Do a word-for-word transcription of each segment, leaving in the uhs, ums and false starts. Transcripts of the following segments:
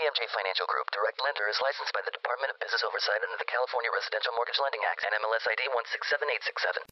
M J Financial Group, direct lender, is licensed by the Department of Business Oversight under the California Residential Mortgage Lending Act and N M L S I D one six seven eight six seven.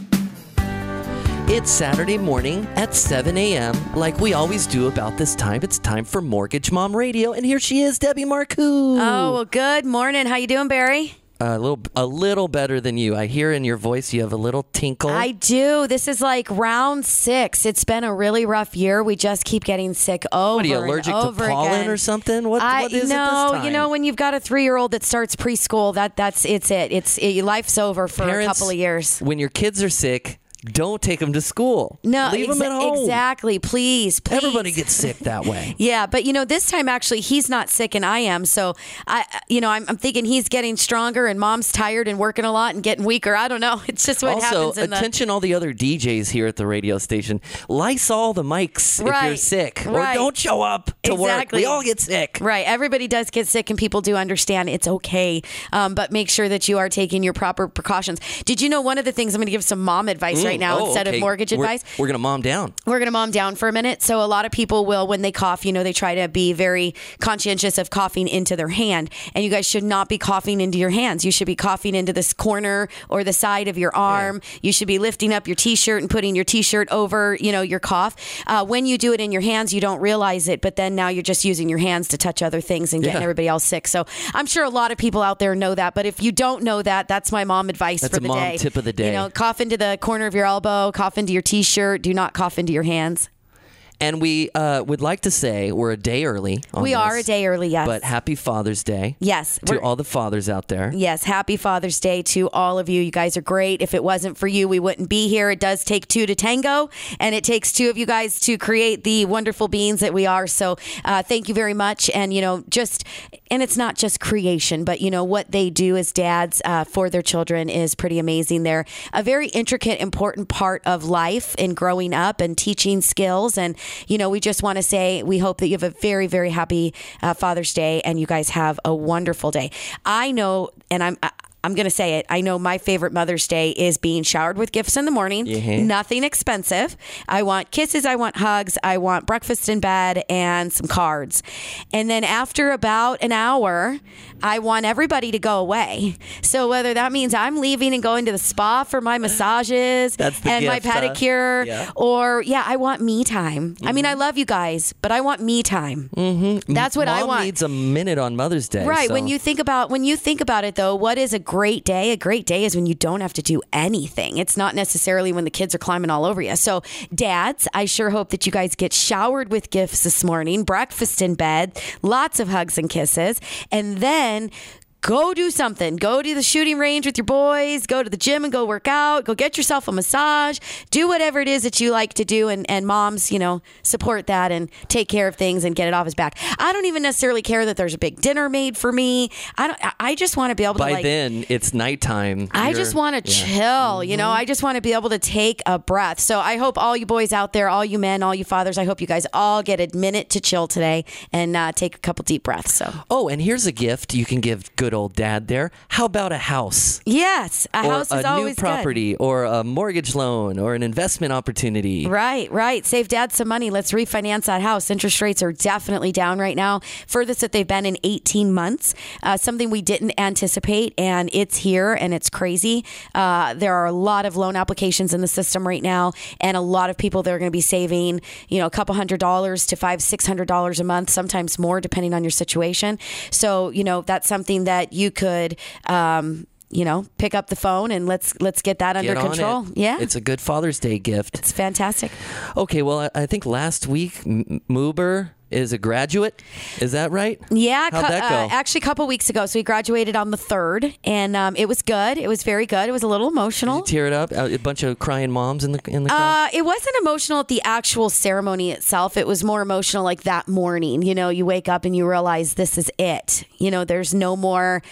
It's Saturday morning at seven a.m. Like we always do about this time. It's time for Mortgage Mom Radio, and here she is, Debbie Marcoux. Oh, well, good morning. How you doing, Barry? A little, a little better than you. I hear in your voice you have a little tinkle. I do. This is like round six. It's been a really rough year. We just keep getting sick over What are you, and allergic to over pollen again. or something? What, I, what is no, it this time? you know, when you've got a three-year-old that starts preschool, that that's it's it. It's it, life's over for Parents, a couple of years. When your kids are sick, don't take them to school. No, leave exa- them at home. Exactly. Please, please. Everybody gets sick that way. Yeah, but you know, this time actually he's not sick and I am. So I, you know, I'm, I'm thinking he's getting stronger and mom's tired and working a lot and getting weaker. I don't know. It's just what also, happens. In attention the... all the other D Js here at the radio station. Lysol the mics if Right. you're sick. Right. Or don't show up to work. Exactly. We all get sick. Right. Everybody does get sick and people do understand it's okay. Um, but make sure that you are taking your proper precautions. Did you know one of the things I'm going to give some mom advice Mm, right now oh, instead okay. of mortgage we're, advice? We're going to mom down. We're going to mom down for a minute. So a lot of people will, when they cough, you know, they try to be very conscientious of coughing into their hand. And you guys should not be coughing into your hands. You should be coughing into this corner or the side of your arm. Yeah. You should be lifting up your T-shirt and putting your T-shirt over, you know, your cough. Uh, when you do it in your hands, you don't realize it. But then now you're just using your hands to touch other things and getting yeah. everybody else sick. So I'm sure a lot of people out there know that. But if you don't know that, that's my mom advice that's for the a mom day. tip of the day. You know, cough into the corner of your elbow, cough into your T-shirt. Do not cough into your hands. And we uh, would like to say we're a day early on We this, are a day early, yes. But happy Father's Day. Yes. To all the fathers out there. Yes. Happy Father's Day to all of you. You guys are great. If it wasn't for you, we wouldn't be here. It does take two to tango, and it takes two of you guys to create the wonderful beings that we are. So uh, thank you very much. And, you know, just, and it's not just creation, but, you know, what they do as dads uh, for their children is pretty amazing. They're a very intricate, important part of life in growing up and teaching skills. And, you know, we just want to say we hope that you have a very, very happy uh, Father's Day and you guys have a wonderful day. I know, and I'm I, I'm going to say it. I know my favorite Mother's Day is being showered with gifts in the morning. Yeah. Nothing expensive. I want kisses. I want hugs. I want breakfast in bed and some cards. And then after about an hour, I want everybody to go away. So whether that means I'm leaving and going to the spa for my massages That's the and gift, my huh? pedicure, Yeah. or yeah, I want me time. Mm-hmm. I mean, I love you guys, but I want me time. Mm-hmm. That's what Mom I want. needs a minute on Mother's Day. Right. So. When you think about when you think about it, though, what is a great day? A great day is when you don't have to do anything. It's not necessarily when the kids are climbing all over you. So, dads, I sure hope that you guys get showered with gifts this morning, breakfast in bed, lots of hugs and kisses, and then go do something. Go to the shooting range with your boys. Go to the gym and go work out. Go get yourself a massage. Do whatever it is that you like to do. And, and moms, you know, support that and take care of things and get it off his back. I don't even necessarily care that there's a big dinner made for me. I don't. I just want to be able to By like. then, it's nighttime. I You're- just want to yeah. chill, Mm-hmm. you know, I just want to be able to take a breath. So I hope all you boys out there, all you men, all you fathers, I hope you guys all get a minute to chill today and uh, take a couple deep breaths. So, Oh, and here's a gift you can give good old dad there. How about a house? yes, a or house is a always new property or a mortgage loan or an investment opportunity. good. Right, right. Save dad some money. Let's refinance that house. Interest rates are definitely down right now. Furthest that they've been in eighteen months. Uh, something we didn't anticipate, and it's here and it's crazy. Uh, there are a lot of loan applications in the system right now, and a lot of people that are going to be saving, you know, a couple hundred dollars to five, six hundred dollars a month, sometimes more, depending on your situation. So, you know, that's something that you could. Um, you know, pick up the phone and let's let's get that under Get on control. it. Yeah, It's a good Father's Day gift. it's fantastic. Okay, well, I, I think last week, M- Moober is a graduate. Is that right? Yeah, How'd cou- that go? Uh, actually, a couple weeks ago. So he graduated on the third, and um, it was good. It was very good. It was a little emotional. Tear it up. A bunch of crying moms in the in the crowd. Uh, it wasn't emotional at the actual ceremony itself. It was more emotional like that morning. You know, you wake up and you realize this is it. You know, there's no more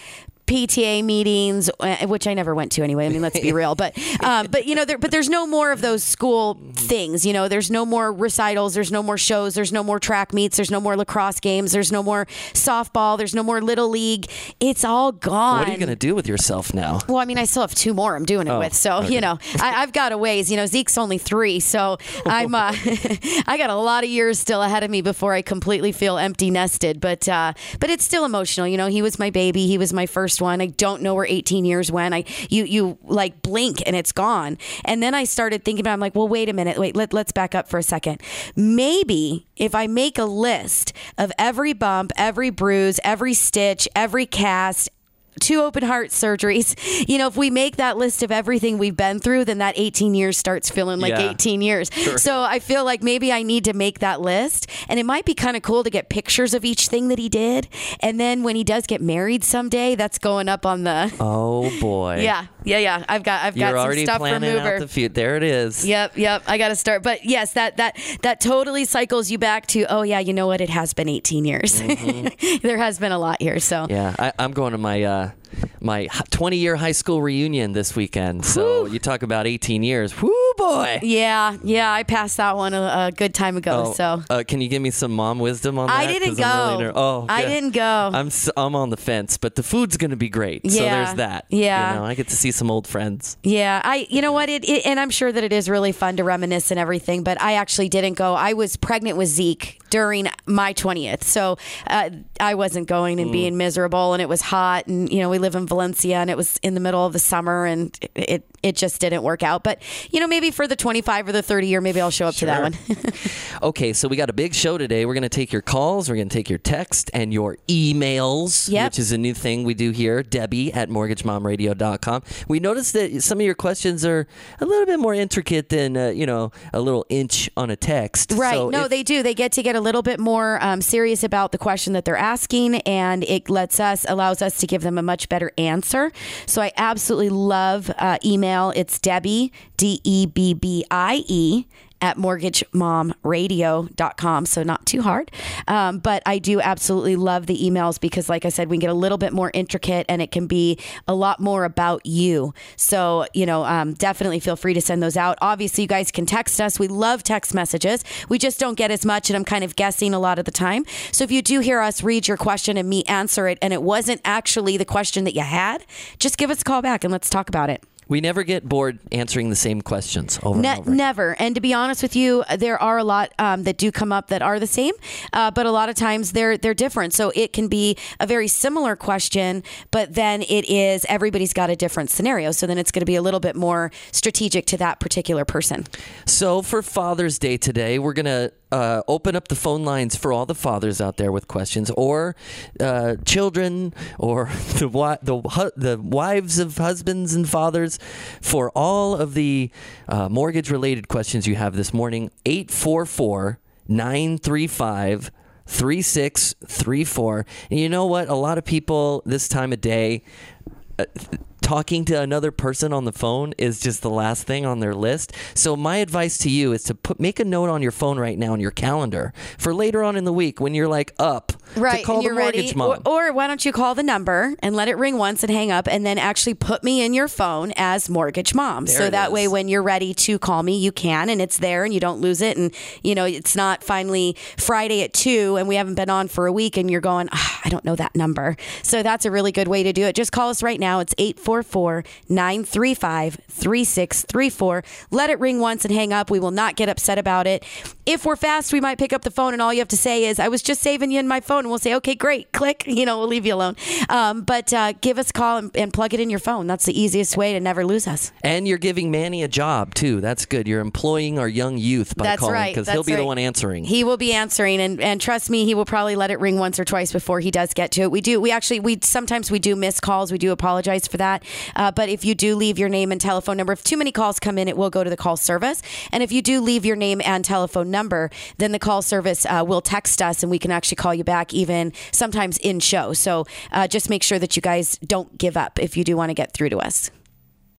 P T A meetings, uh, which I never went to anyway. I mean, let's be real. But, um, but you know, there, but there's no more of those school things. You know, there's no more recitals. There's no more shows. There's no more track meets. There's no more lacrosse games. There's no more softball. There's no more Little League. It's all gone. What are you going to do with yourself now? Well, I mean, I still have two more I'm doing it Oh, with. So, okay. you know, I, I've got a ways. You know, Zeke's only three. So I'm, uh, I got a lot of years still ahead of me before I completely feel empty nested. But, uh, but it's still emotional. You know, he was my baby. He was my first one. I don't know where eighteen years went. I, you, you like blink and it's gone. And then I started thinking about, I'm like, well, wait a minute. Wait, let, let's back up for a second. Maybe if I make a list of every bump, every bruise, every stitch, every cast, two open heart surgeries, you know, if we make that list of everything we've been through, then that eighteen years starts feeling like Yeah. eighteen years. Sure. So I feel like maybe I need to make that list, and it might be kind of cool to get pictures of each thing that he did. And then when he does get married someday, that's going up on the, Oh boy. yeah, yeah, yeah. I've got, I've You're got some already stuff for planning Mover. out the future. There it is. Yep, yep. I got to start. But yes, that that that totally cycles you back to, oh yeah, you know what? It has been eighteen years. Mm-hmm. There has been a lot here. So Yeah, I, I'm going to my uh, my twenty-year high school reunion this weekend. So Whew. you talk about eighteen years. Whoo, boy. yeah, yeah. I passed that one a, a good time ago. Oh, so uh, can you give me some mom wisdom on that? I didn't 'Cause I'm really go. ner- oh, I good. didn't go. I'm s- I'm on the fence, but the food's going to be great. So Yeah, there's that. yeah. You know, I get to see some old friends. Yeah, I. You know what? It, it and I'm sure that it is really fun to reminisce and everything. But I actually didn't go. I was pregnant with Zeke during my twentieth, so uh, I wasn't going and being miserable. And it was hot, and you know we live in Valencia, and it was in the middle of the summer, and it it, it just didn't work out. But you know, maybe for the twenty-five or the thirty year, maybe I'll show up to that one. Okay, so we got a big show today. We're going to take your calls, we're going to take your text and your emails, Yep. which is a new thing we do here. Debbie at mortgage mom radio dot com. We noticed that some of your questions are a little bit more intricate than, uh, you know, a little inch on a text. Right. So no, if- they do. They get to get a little bit more um, serious about the question that they're asking, and it lets us, allows us to give them a much better answer. So I absolutely love uh, email. It's Debbie, D E B B I E, at mortgage mom radio dot com. So not too hard. Um, but I do absolutely love the emails because, like I said, we can get a little bit more intricate and it can be a lot more about you. So, you know, um, definitely feel free to send those out. Obviously, you guys can text us. We love text messages. We just don't get as much, and I'm kind of guessing a lot of the time. So if you do hear us read your question and me answer it, and it wasn't actually the question that you had, just give us a call back and let's talk about it. we never get bored answering the same questions over Ne- and over. never. And to be honest with you, there are a lot um, that do come up that are the same, uh, but a lot of times they're they're different. So it can be a very similar question, but then it is everybody's got a different scenario. So then it's going to be a little bit more strategic to that particular person. So for Father's Day today, we're going to uh, open up the phone lines for all the fathers out there with questions, or uh, children, or the, wi- the hu- the wives of husbands and fathers, for all of the uh, mortgage-related questions you have this morning. eight four four, nine three five, three six three four. And you know what? A lot of people this time of day, uh, talking to another person on the phone is just the last thing on their list. So my advice to you is to put make a note on your phone right now on your calendar for later on in the week when you're like up Right, to call and the you're mortgage ready. mom. Or, or why don't you call the number and let it ring once and hang up, and then actually put me in your phone as mortgage mom. There so it that is. way, when you're ready to call me, you can, and it's there, and you don't lose it. And you know, it's not finally Friday at two, and we haven't been on for a week, and you're going, oh, I don't know that number. So that's a really good way to do it. Just call us right now. It's eight four four, nine three five, three six three four. Let it ring once and hang up. We will not get upset about it. If we're fast, we might pick up the phone, and all you have to say is, I was just saving you in my phone. And we'll say, okay, great, click. You know, we'll leave you alone. Um, but uh, give us a call and, and plug it in your phone. That's the easiest way to never lose us. And you're giving Manny a job too. That's good. You're employing our young youth by That's calling, right. because That's he'll be the right. one answering. He will be answering, and, and trust me, he will probably let it ring once or twice before he does get to it. We do. We actually. We sometimes we do miss calls. We do apologize for that. Uh, but if you do leave your name and telephone number, if too many calls come in, it will go to the call service. And if you do leave your name and telephone number, then the call service uh, will text us, and we can actually call you back, even sometimes in show. So uh, just make sure that you guys don't give up if you do want to get through to us.